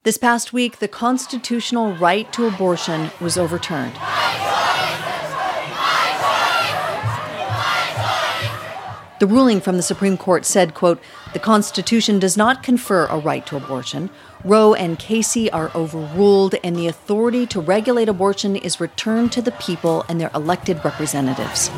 This past week, the constitutional right to abortion was overturned. The ruling from the Supreme Court said, quote, "The Constitution does not confer a right to abortion. Roe and Casey are overruled, and the authority to regulate abortion is returned to the people and their elected representatives."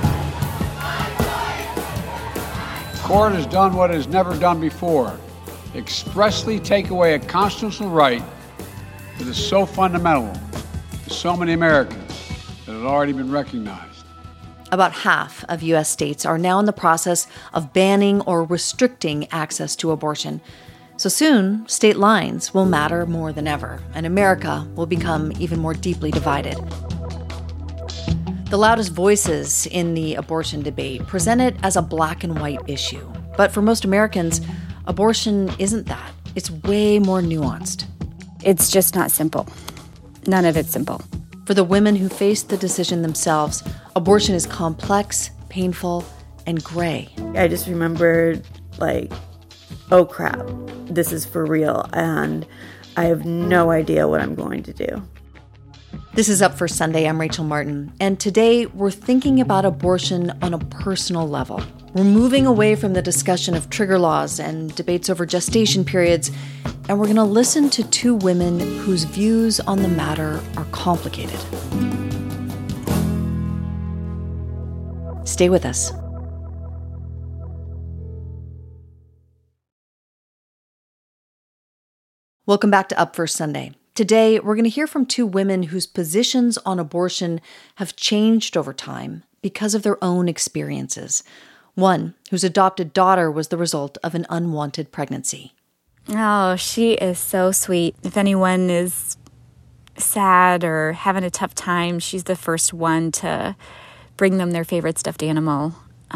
The court has done what it has never done before, expressly take away a constitutional right that is so fundamental to so many Americans that had already been recognized. About half of U.S. states are now in the process of banning or restricting access to abortion. So soon, state lines will matter more than ever, and America will become even more deeply divided. The loudest voices in the abortion debate present it as a black and white issue. But for most Americans, abortion isn't that. It's way more nuanced. It's just not simple. None of it's simple. For the women who face the decision themselves, abortion is complex, painful, and gray. I just remembered, oh crap, this is for real, and I have no idea what I'm going to do. This is Up First Sunday. I'm Rachel Martin, and today we're thinking about abortion on a personal level. We're moving away from the discussion of trigger laws and debates over gestation periods, and we're going to listen to two women whose views on the matter are complicated. Stay with us. Welcome back to Up First Sunday. Today, we're going to hear from two women whose positions on abortion have changed over time because of their own experiences. One, whose adopted daughter was the result of an unwanted pregnancy. Oh, she is so sweet. If anyone is sad or having a tough time, she's the first one to bring them their favorite stuffed animal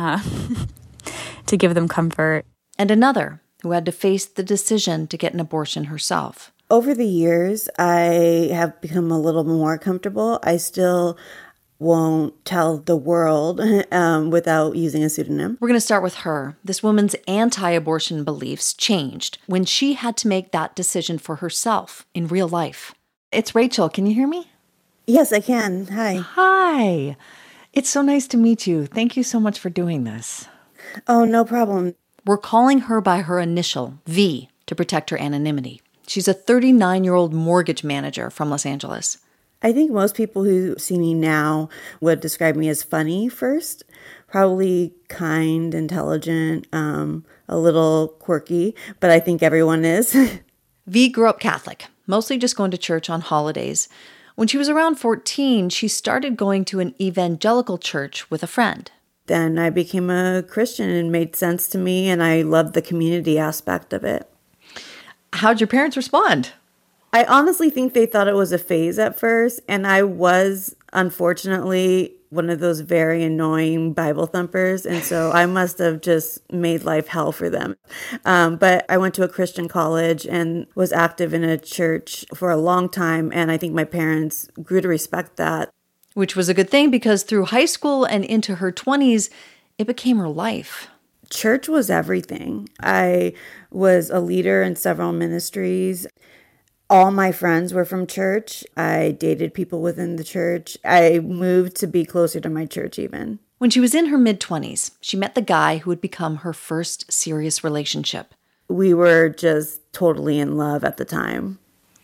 to give them comfort. And another, who had to face the decision to get an abortion herself. Over the years, I have become a little more comfortable. I still won't tell the world without using a pseudonym. We're going to start with her. This woman's anti-abortion beliefs changed when she had to make that decision for herself in real life. It's Rachel. Can you hear me? Yes, I can. Hi. Hi. It's so nice to meet you. Thank you so much for doing this. Oh, no problem. We're calling her by her initial, V, to protect her anonymity. She's a 39-year-old mortgage manager from Los Angeles. I think most people who see me now would describe me as funny first, probably kind, intelligent, a little quirky, but I think everyone is. V grew up Catholic, mostly just going to church on holidays. When she was around 14, she started going to an evangelical church with a friend. Then I became a Christian and it made sense to me, and I loved the community aspect of it. How'd your parents respond? I honestly think they thought it was a phase at first, and I was, unfortunately, one of those very annoying Bible thumpers, and so I must have just made life hell for them. But I went to a Christian college and was active in a church for a long time, and I think my parents grew to respect that. Which was a good thing because through high school and into her 20s, it became her life. Church was everything. I was a leader in several ministries. All my friends were from church. I dated people within the church. I moved to be closer to my church even. When she was in her mid-20s, she met the guy who would become her first serious relationship. We were just totally in love at the time.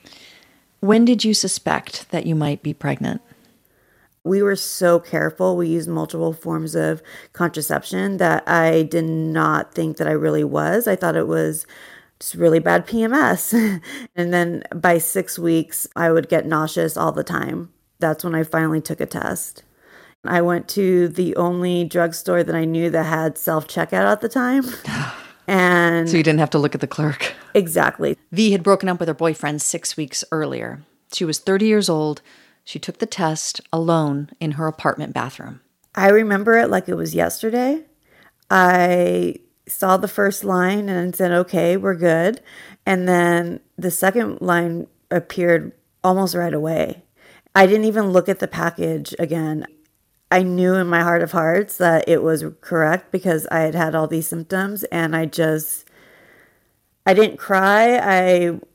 When did you suspect that you might be pregnant? We were so careful. We used multiple forms of contraception that I did not think that I really was. I thought it was just really bad PMS. And then by 6 weeks, I would get nauseous all the time. That's when I finally took a test. I went to the only drugstore that I knew that had self-checkout at the time. And so you didn't have to look at the clerk. Exactly. V had broken up with her boyfriend 6 weeks earlier. She was 30 years old. She took the test alone in her apartment bathroom. I remember it like it was yesterday. I saw the first line and said, okay, we're good. And then the second line appeared almost right away. I didn't even look at the package again. I knew in my heart of hearts that it was correct because I had had all these symptoms, and I didn't cry. I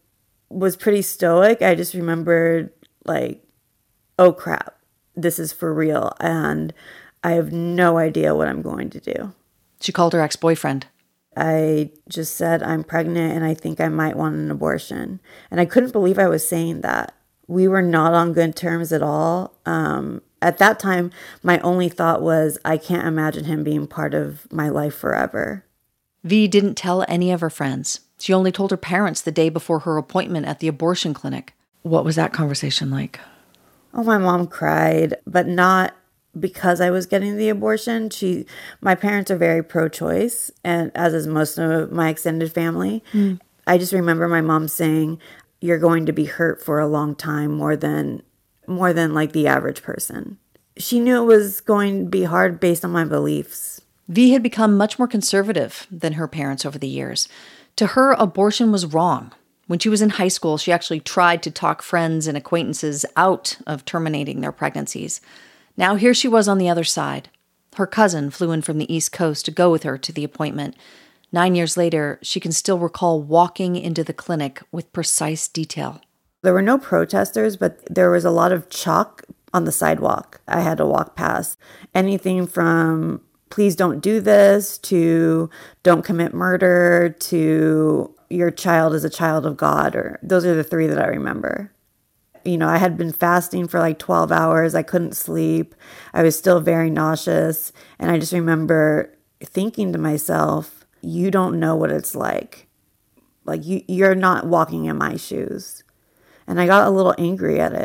was pretty stoic. I just remembered like, oh crap, this is for real. And I have no idea what I'm going to do. She called her ex-boyfriend. I just said, I'm pregnant and I think I might want an abortion. And I couldn't believe I was saying that. We were not on good terms at all. At that time, my only thought was, I can't imagine him being part of my life forever. V didn't tell any of her friends. She only told her parents the day before her appointment at the abortion clinic. What was that conversation like? Oh, my mom cried, but not because I was getting the abortion. My parents are very pro-choice, and as is most of my extended family. I just remember my mom saying, you're going to be hurt for a long time, more than like the average person. She knew it was going to be hard based on my beliefs. V had become much more conservative than her parents over the years. To her, abortion was wrong. When she was in high school, she actually tried to talk friends and acquaintances out of terminating their pregnancies. Now here she was on the other side. Her cousin flew in from the East Coast to go with her to the appointment. 9 years later, she can still recall walking into the clinic with precise detail. There were no protesters, but there was a lot of chalk on the sidewalk I had to walk past. Anything from please don't do this, to don't commit murder, to your child is a child of God, or those are the three that I remember. You know, I had been fasting for like 12 hours. I couldn't sleep. I was still very nauseous. And I just remember thinking to myself, you don't know what it's like. Like you're not walking in my shoes. And I got a little angry at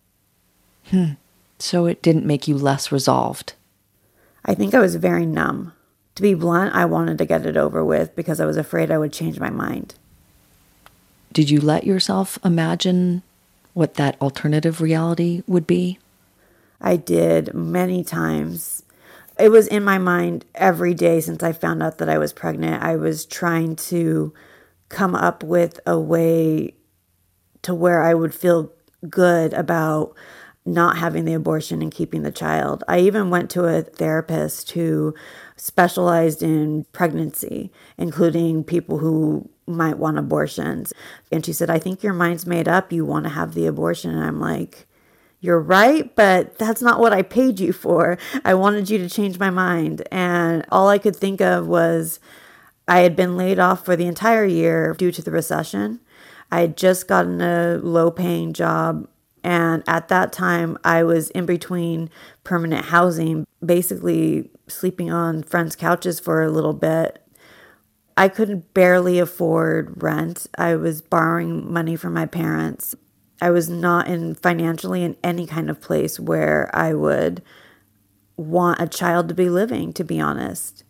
it. So it didn't make you less resolved? I think I was very numb. To be blunt, I wanted to get it over with because I was afraid I would change my mind. Did you let yourself imagine what that alternative reality would be? I did many times. It was in my mind every day since I found out that I was pregnant. I was trying to come up with a way to where I would feel good about not having the abortion and keeping the child. I even went to a therapist who specialized in pregnancy, including people who might want abortions. And she said, I think your mind's made up. You want to have the abortion. And I'm like, you're right, but that's not what I paid you for. I wanted you to change my mind. And all I could think of was I had been laid off for the entire year due to the recession. I had just gotten a low-paying job. And at that time, I was in between permanent housing, basically sleeping on friends' couches for a little bit. I could barely afford rent. I was borrowing money from my parents. I was not financially in any kind of place where I would want a child to be living, to be honest.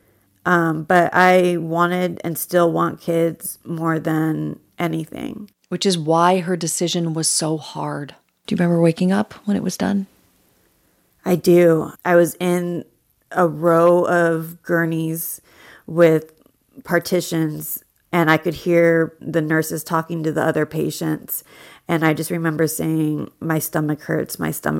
But I wanted and still want kids more than anything. Which is why her decision was so hard. Do you remember waking up when it was done? I do. I was in a row of gurneys with partitions, and I could hear the nurses talking to the other patients. And I just remember saying, my stomach hurts,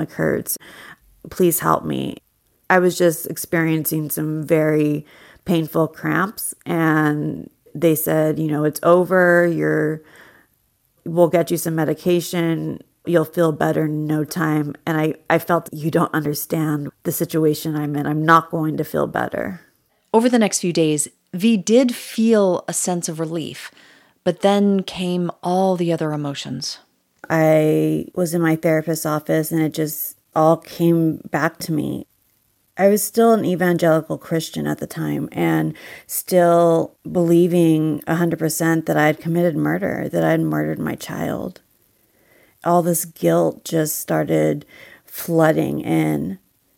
please help me. I was just experiencing some very painful cramps, and they said, it's over, we'll get you some medication, you'll feel better in no time. And I felt, you don't understand the situation I'm in. I'm not going to feel better. Over the next few days, V did feel a sense of relief, but then came all the other emotions. I was in my therapist's office and it just all came back to me. I was still an evangelical Christian at the time and still believing 100% that I had committed murder, that I had murdered my child. All this guilt just started flooding in.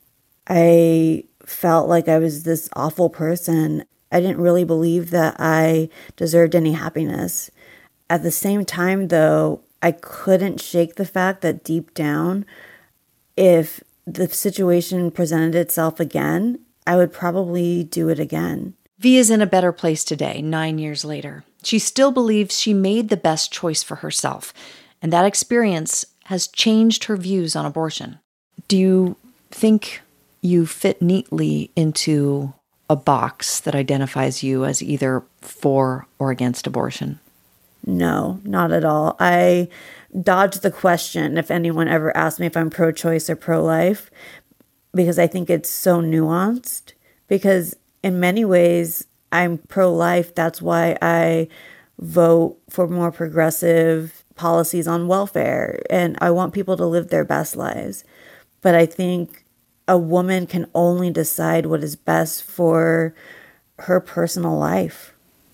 I felt like I was this awful person. I didn't really believe that I deserved any happiness. At the same time, though, I couldn't shake the fact that deep down, if the situation presented itself again, I would probably do it again. V is in a better place today, 9 years later. She still believes she made the best choice for herself, and that experience has changed her views on abortion. Do you think you fit neatly into a box that identifies you as either for or against abortion? No, not at all. I dodge the question if anyone ever asks me if I'm pro-choice or pro-life, because I think it's so nuanced. Because in many ways, I'm pro-life. That's why I vote for more progressive policies on welfare, and I want people to live their best lives. But I think a woman can only decide what is best for her personal life.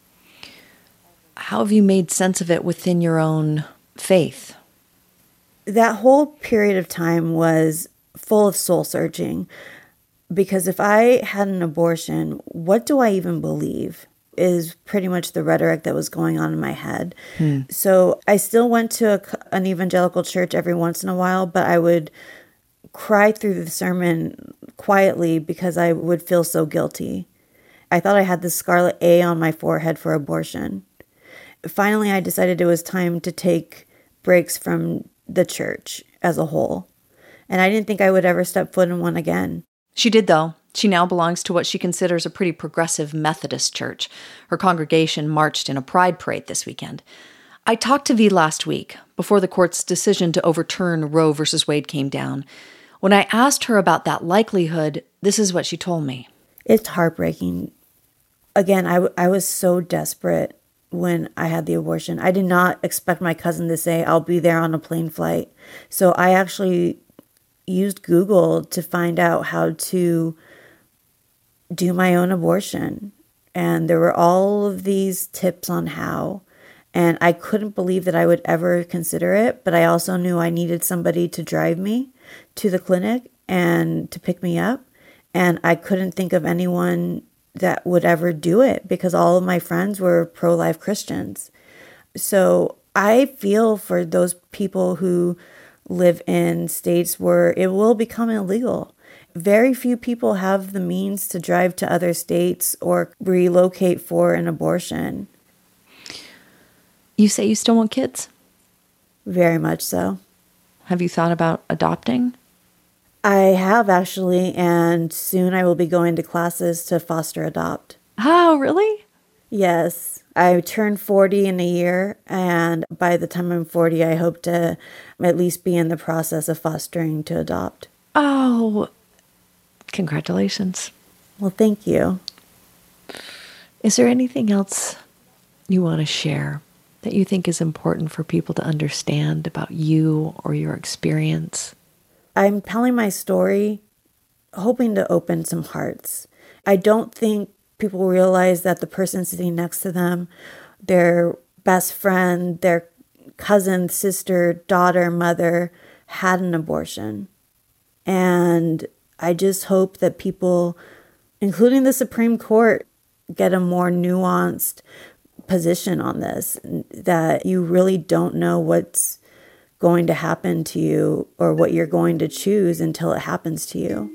How have you made sense of it within your own faith? That whole period of time was full of soul searching, because if I had an abortion, what do I even believe is pretty much the rhetoric that was going on in my head. So I still went to an evangelical church every once in a while, but I would cry through the sermon quietly because I would feel so guilty. I thought I had the scarlet A on my forehead for abortion. Finally, I decided it was time to take breaks from the church as a whole. And I didn't think I would ever step foot in one again. She did, though. She now belongs to what she considers a pretty progressive Methodist church. Her congregation marched in a pride parade this weekend. I talked to V last week, before the court's decision to overturn Roe v. Wade came down. When I asked her about that likelihood, this is what she told me. It's heartbreaking. Again, I was so desperate when I had the abortion. I did not expect my cousin to say, I'll be there on a plane flight. So I actually used Google to find out how to do my own abortion. And there were all of these tips on how. And I couldn't believe that I would ever consider it. But I also knew I needed somebody to drive me to the clinic and to pick me up. And I couldn't think of anyone that would ever do it because all of my friends were pro-life Christians. So I feel for those people who live in states where it will become illegal. Very few people have the means to drive to other states or relocate for an abortion. You say you still want kids? Very much so. Have you thought about adopting? I have actually, and soon I will be going to classes to foster adopt. Oh, really? Yes. I turn 40 in a year, and by the time I'm 40, I hope to at least be in the process of fostering to adopt. Oh, congratulations. Well, thank you. Is there anything else you want to share that you think is important for people to understand about you or your experience? I'm telling my story, hoping to open some hearts. I don't think people realize that the person sitting next to them, their best friend, their cousin, sister, daughter, mother, had an abortion. And I just hope that people, including the Supreme Court, get a more nuanced position on this, that you really don't know what's going to happen to you or what you're going to choose until it happens to you.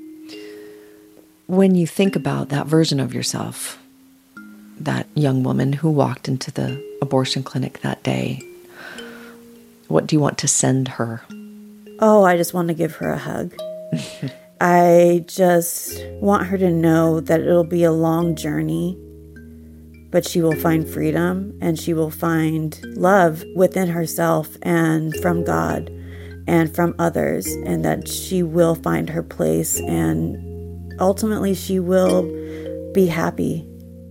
When you think about that version of yourself, that young woman who walked into the abortion clinic that day, what do you want to send her? Oh, I just want to give her a hug. I just want her to know that it'll be a long journey, but she will find freedom and she will find love within herself and from God and from others, and that she will find her place and ultimately she will be happy.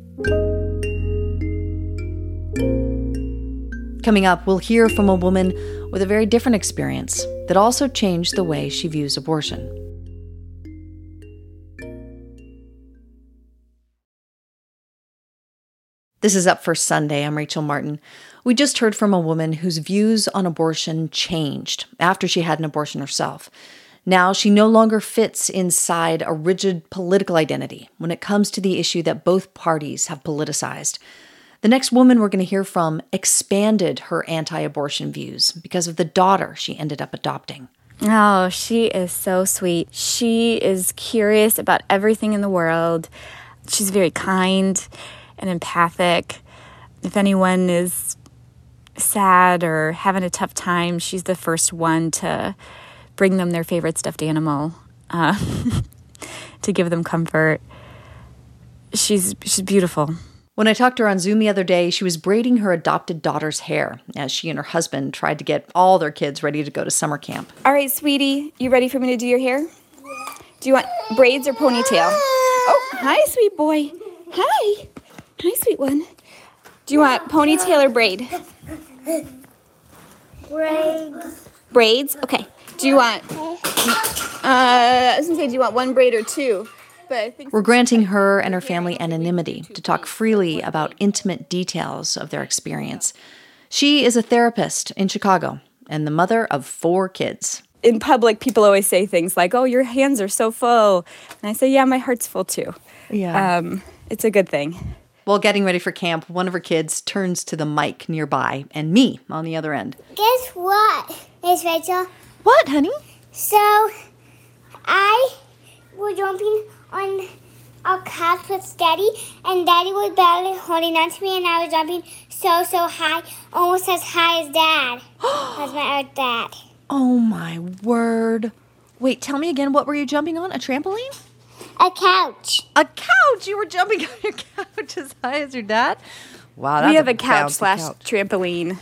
Coming up, we'll hear from a woman with a very different experience that also changed the way she views abortion. This is Up First Sunday. I'm Rachel Martin. We just heard from a woman whose views on abortion changed after she had an abortion herself. Now she no longer fits inside a rigid political identity when it comes to the issue that both parties have politicized. The next woman we're going to hear from expanded her anti-abortion views because of the daughter she ended up adopting. Oh, she is so sweet. She is curious about everything in the world. She's very kind and empathic. If anyone is sad or having a tough time, she's the first one to bring them their favorite stuffed animal to give them comfort. She's beautiful. When I talked to her on Zoom the other day, she was braiding her adopted daughter's hair as she and her husband tried to get all their kids ready to go to summer camp. All right, sweetie, you ready for me to do your hair? Yeah. Do you want braids or ponytail? Oh, hi, sweet boy. Hi. Hi, sweet one. Do you want ponytail or braid? Braids. Braids? Okay. Do you want, I was going to say, do you want one braid or two? But I think we're granting her and her family anonymity to talk freely about intimate details of their experience. She is a therapist in Chicago and the mother of 4 kids. In public, people always say things like, oh, your hands are so full. And I say, yeah, my heart's full too. Yeah. It's a good thing. While getting ready for camp, one of her kids turns to the mic nearby and me on the other end. Guess what, Miss Rachel? What, honey? So, I was jumping on a couch with Daddy, and Daddy was barely holding on to me, and I was jumping so high, almost as high as Dad, as my Earth dad. Oh, my word. Wait, tell me again, what were you jumping on? A trampoline? A couch. A couch? You were jumping on your couch as high as your dad? Wow, that's we have a couch / trampoline.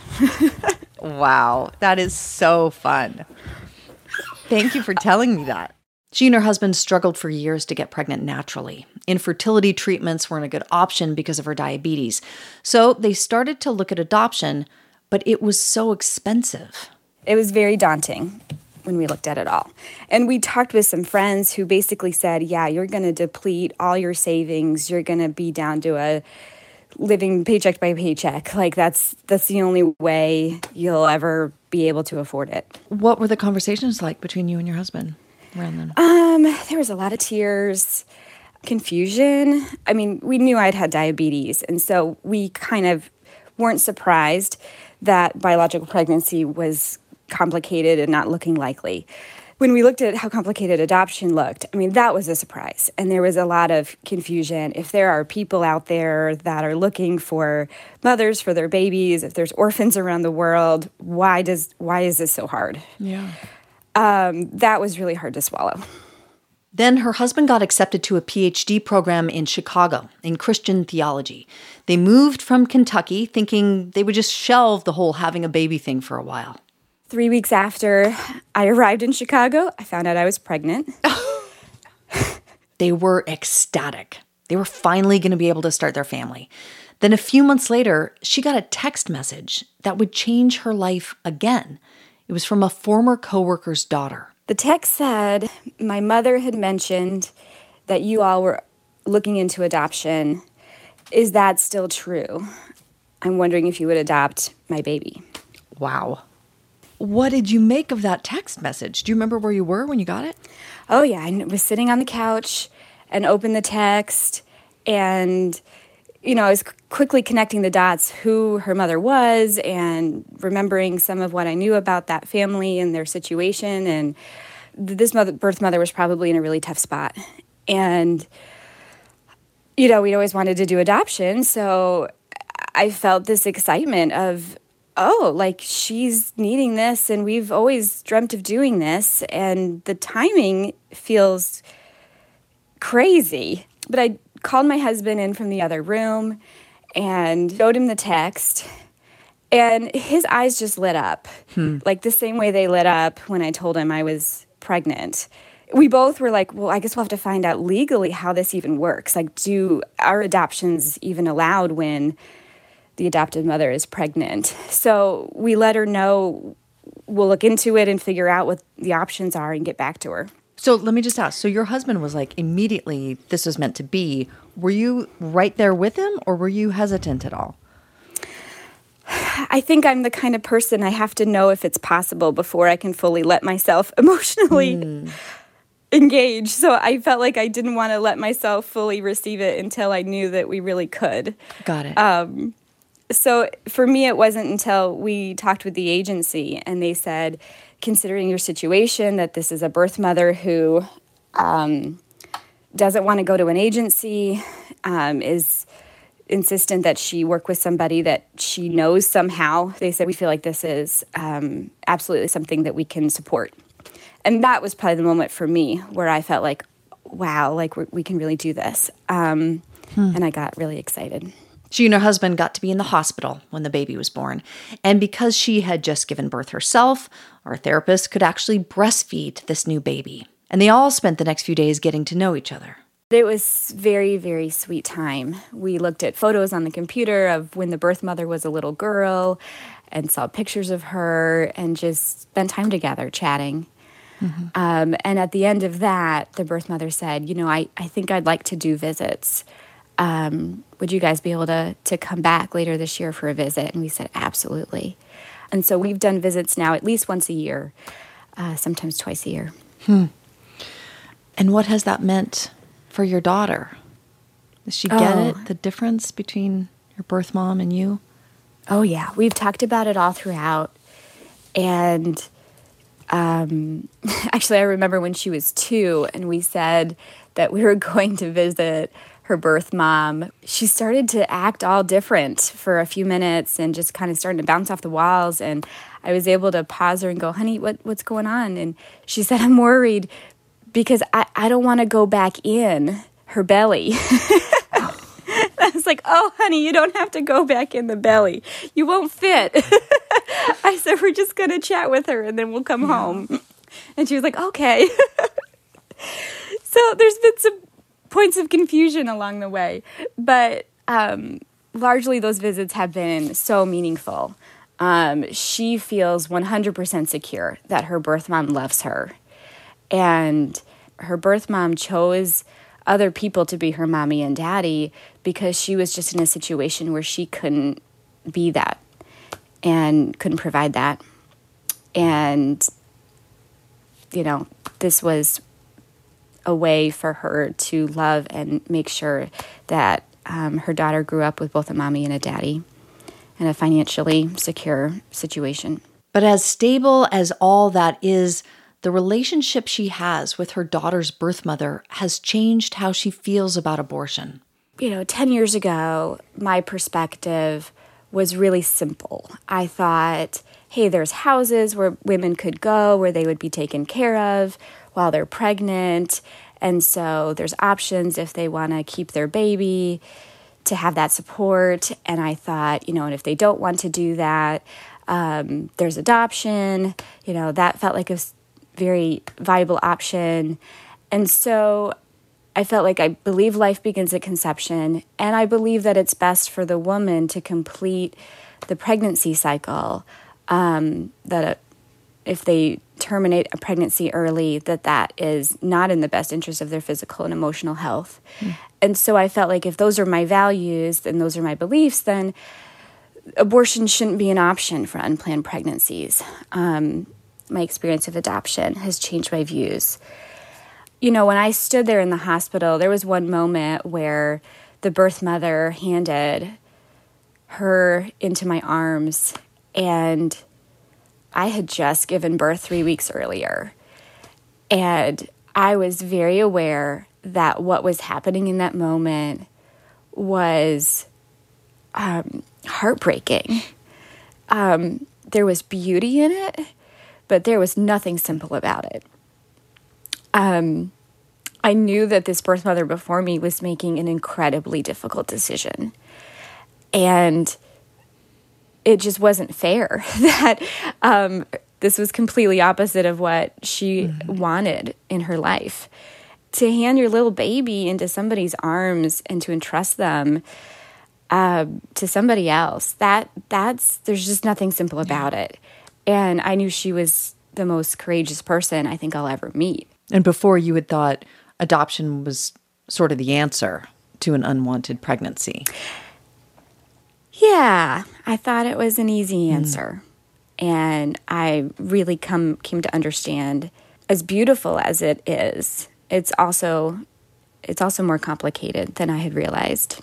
Wow, that is so fun. Thank you for telling me that. She and her husband struggled for years to get pregnant naturally. Infertility treatments weren't a good option because of her diabetes. So they started to look at adoption, but it was so expensive. It was very daunting when we looked at it all. And we talked with some friends who basically said, yeah, you're going to deplete all your savings. You're going to be down to a living paycheck by paycheck. Like that's the only way you'll ever be able to afford it. What were the conversations like between you and your husband around them? There was a lot of tears, confusion. I mean, we knew I'd had diabetes, and so we kind of weren't surprised that biological pregnancy was complicated and not looking likely. When we looked at how complicated adoption looked, I mean, that was a surprise. And there was a lot of confusion. If there are people out there that are looking for mothers for their babies, if there's orphans around the world, why is this so hard? Yeah. That was really hard to swallow. Then her husband got accepted to a PhD program in Chicago in Christian theology. They moved from Kentucky thinking they would just shelve the whole having a baby thing for a while. 3 weeks after I arrived in Chicago, I found out I was pregnant. They were ecstatic. They were finally going to be able to start their family. Then a few months later, she got a text message that would change her life again. It was from a former coworker's daughter. The text said, my mother had mentioned that you all were looking into adoption. Is that still true? I'm wondering if you would adopt my baby. Wow. What did you make of that text message? Do you remember where you were when you got it? Oh, yeah. I was sitting on the couch and opened the text, and, I was quickly connecting the dots, who her mother was, and remembering some of what I knew about that family and their situation. And this birth mother was probably in a really tough spot. And, we'd always wanted to do adoption, so I felt this excitement of, she's needing this, and we've always dreamt of doing this, and the timing feels crazy. But I called my husband in from the other room and showed him the text, and his eyes just lit up, like the same way they lit up when I told him I was pregnant. We both were like, well, I guess we'll have to find out legally how this even works. Like, do our adoptions even allowed when the adopted mother is pregnant? So we let her know we'll look into it and figure out what the options are and get back to her. So let me just ask. So your husband was like, immediately, this was meant to be. Were you right there with him, or were you hesitant at all? I think I'm the kind of person I have to know if it's possible before I can fully let myself emotionally engage. So I felt like I didn't want to let myself fully receive it until I knew that we really could. Got it. So for me, it wasn't until we talked with the agency and they said, considering your situation, that this is a birth mother who doesn't want to go to an agency, is insistent that she work with somebody that she knows somehow. They said, we feel like this is absolutely something that we can support. And that was probably the moment for me where I felt like, wow, like we can really do this. And I got really excited. She and her husband got to be in the hospital when the baby was born. And because she had just given birth herself, our therapist could actually breastfeed this new baby. And they all spent the next few days getting to know each other. It was very, very sweet time. We looked at photos on the computer of when the birth mother was a little girl and saw pictures of her and just spent time together chatting. Mm-hmm. And at the end of that, the birth mother said, I think I'd like to do visits. Would you guys be able to come back later this year for a visit? And we said, absolutely. And so we've done visits now at least once a year, sometimes twice a year. And what has that meant for your daughter? Does she get it, the difference between your birth mom and you? Oh, yeah. We've talked about it all throughout. And actually, I remember when she was 2 and we said that we were going to visit her birth mom, she started to act all different for a few minutes and just kind of started to bounce off the walls. And I was able to pause her and go, honey, what's going on? And she said, I'm worried because I don't want to go back in her belly. I was like, oh, honey, you don't have to go back in the belly. You won't fit. I said, we're just going to chat with her and then we'll come home. And she was like, okay. So there's been some points of confusion along the way. But largely those visits have been so meaningful. She feels 100% secure that her birth mom loves her. And her birth mom chose other people to be her mommy and daddy because she was just in a situation where she couldn't be that and couldn't provide that. And, this was a way for her to love and make sure that her daughter grew up with both a mommy and a daddy in a financially secure situation. But as stable as all that is, the relationship she has with her daughter's birth mother has changed how she feels about abortion. 10 years ago, my perspective was really simple. I thought, hey, there's houses where women could go, where they would be taken care of while they're pregnant. And so there's options if they want to keep their baby to have that support. And I thought, and if they don't want to do that, there's adoption. That felt like a very viable option. And so I felt like I believe life begins at conception, and I believe that it's best for the woman to complete the pregnancy cycle, that if they terminate a pregnancy early, that is not in the best interest of their physical and emotional health. And so I felt like if those are my values and those are my beliefs, then abortion shouldn't be an option for unplanned pregnancies. My experience of adoption has changed my views. When I stood there in the hospital, there was one moment where the birth mother handed her into my arms, and I had just given birth 3 weeks earlier. And I was very aware that what was happening in that moment was heartbreaking. There was beauty in it, but there was nothing simple about it. I knew that this birth mother before me was making an incredibly difficult decision. And it just wasn't fair that this was completely opposite of what she wanted in her life. To hand your little baby into somebody's arms and to entrust them to somebody else, there's just nothing simple about it. And I knew she was the most courageous person I think I'll ever meet. And before, you had thought adoption was sort of the answer to an unwanted pregnancy. Yeah, I thought it was an easy answer. And I really came to understand, as beautiful as it is, it's also more complicated than I had realized.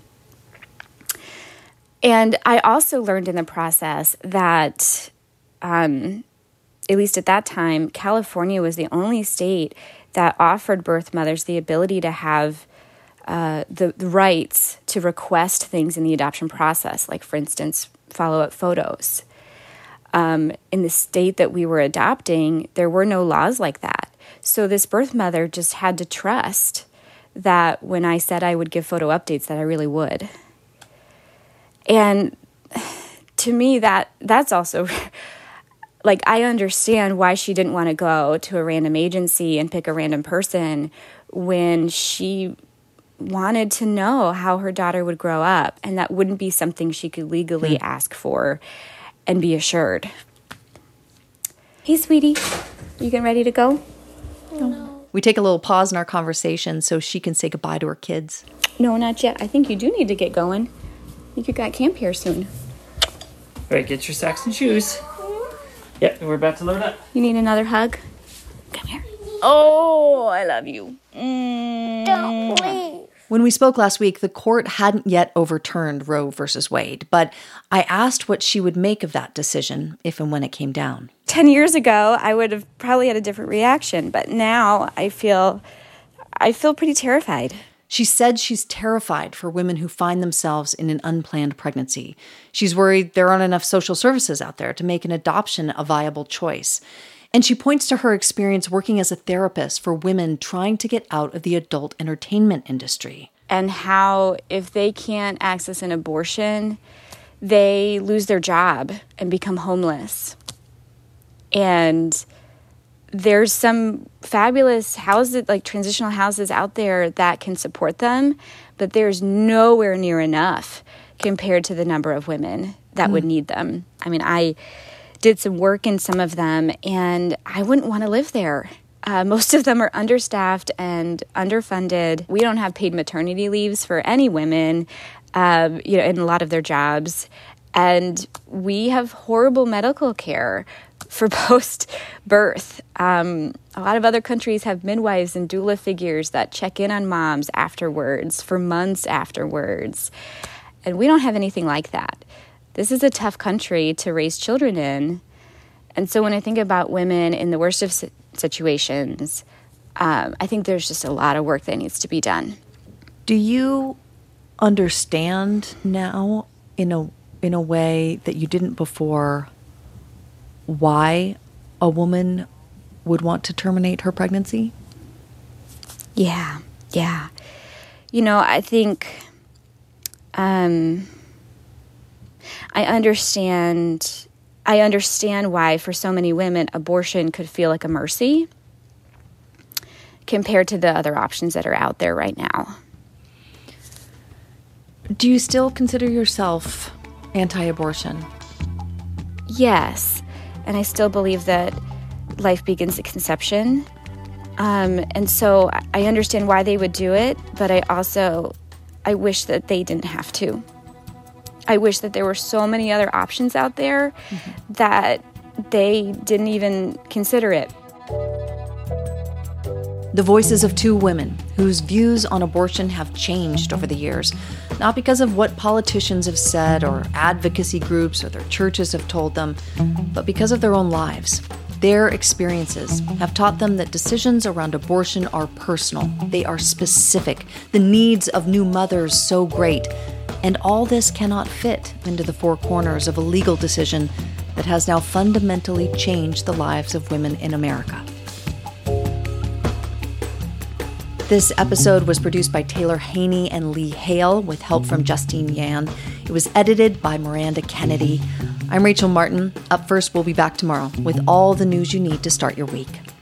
And I also learned in the process that, at least at that time, California was the only state that offered birth mothers the ability to have the rights to request things in the adoption process, like, for instance, follow-up photos. In the state that we were adopting, there were no laws like that. So this birth mother just had to trust that when I said I would give photo updates, that I really would. And to me, that's also, like, I understand why she didn't want to go to a random agency and pick a random person when she wanted to know how her daughter would grow up, and that wouldn't be something she could legally ask for and be assured. Hey, sweetie, you getting ready to go? No. We take a little pause in our conversation so she can say goodbye to her kids. No, not yet. I think you do need to get going. I think you got camp here soon. All right, get your socks and shoes. Yep, we're about to load up. You need another hug? Come here. Oh, I love you. Don't leave. When we spoke last week, the court hadn't yet overturned Roe versus Wade, but I asked what she would make of that decision if and when it came down. 10 years ago, I would have probably had a different reaction, but now I feel pretty terrified. She said she's terrified for women who find themselves in an unplanned pregnancy. She's worried there aren't enough social services out there to make an adoption a viable choice. And she points to her experience working as a therapist for women trying to get out of the adult entertainment industry. And how if they can't access an abortion, they lose their job and become homeless. And there's some fabulous houses, like transitional houses out there that can support them, but there's nowhere near enough compared to the number of women that would need them. I mean, I did some work in some of them, and I wouldn't want to live there. Most of them are understaffed and underfunded. We don't have paid maternity leaves for any women, in a lot of their jobs. And we have horrible medical care for post-birth. A lot of other countries have midwives and doula figures that check in on moms afterwards, for months afterwards. And we don't have anything like that. This is a tough country to raise children in. And so when I think about women in the worst of situations, I think there's just a lot of work that needs to be done. Do you understand now, in a way that you didn't before, why a woman would want to terminate her pregnancy? Yeah. I think I understand why for so many women abortion could feel like a mercy compared to the other options that are out there right now. Do you still consider yourself anti-abortion? Yes, and I still believe that life begins at conception. And so I understand why they would do it, but I wish that they didn't have to. I wish that there were so many other options out there that they didn't even consider it. The voices of two women whose views on abortion have changed over the years, not because of what politicians have said or advocacy groups or their churches have told them, but because of their own lives. Their experiences have taught them that decisions around abortion are personal. They are specific. The needs of new mothers so great. And all this cannot fit into the four corners of a legal decision that has now fundamentally changed the lives of women in America. This episode was produced by Taylor Haney and Lee Hale with help from Justine Yan. It was edited by Miranda Kennedy. I'm Rachel Martin. Up first, we'll be back tomorrow with all the news you need to start your week.